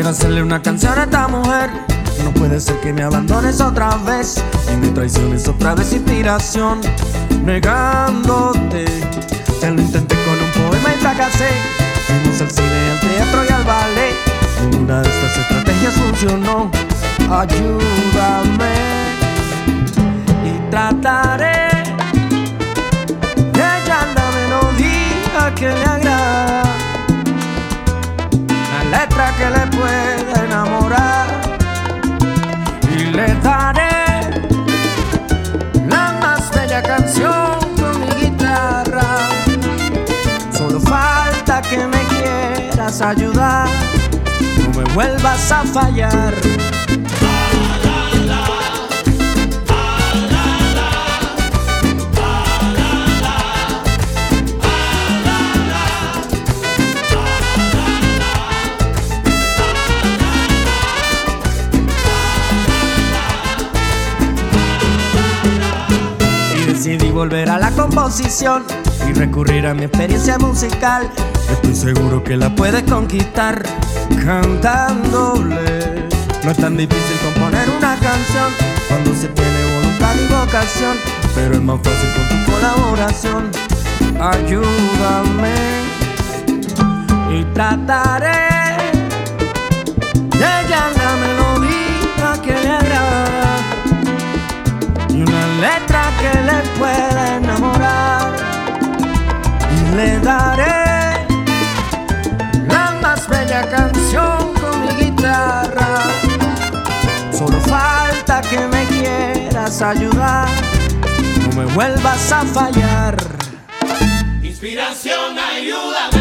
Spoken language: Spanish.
Quisiera hacerle una canción a esta mujer. No puede ser que me abandones otra vez y me traiciones otra vez, inspiración, negándote. Ya lo intenté con un poema y fracasé. Fuimos al cine, al teatro y al ballet. Ninguna de estas estrategias funcionó. Ayúdame y trataré de hallar la melodía que le agrada, la letra que le pueda enamorar, y le daré la más bella canción con mi guitarra. Solo falta que me quieras ayudar, no me vuelvas a fallar. Decidí volver a la composición y recurrir a mi experiencia musical. Estoy seguro que la puedes conquistar cantándole. No es tan difícil componer una canción cuando se tiene voluntad y vocación, pero es más fácil con tu colaboración. Ayúdame y trataré de hallar la melodía que le agrada y una letra que le pueda enamorar, y le daré la más bella canción con mi guitarra. Solo falta que me quieras ayudar, no me vuelvas a fallar. Inspiración, ayúdame.